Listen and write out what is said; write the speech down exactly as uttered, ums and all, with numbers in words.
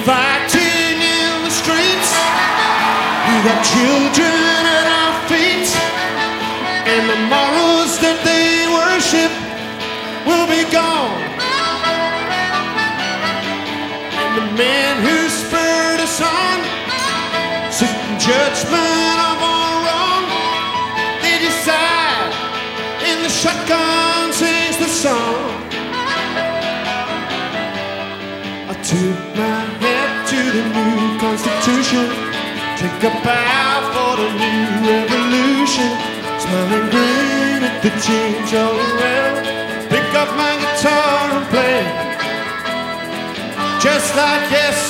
fighting in the streets. We got children at our feet, and the morals that they worship will be gone. And the men who spurred us on, sitting judgment of all wrong, they decide, and the shotgun sings the song. I tip my hat to the new Constitution, take a bow for the new revolution, smiling grin at the change all around, pick up my guitar and play, just like yesterday.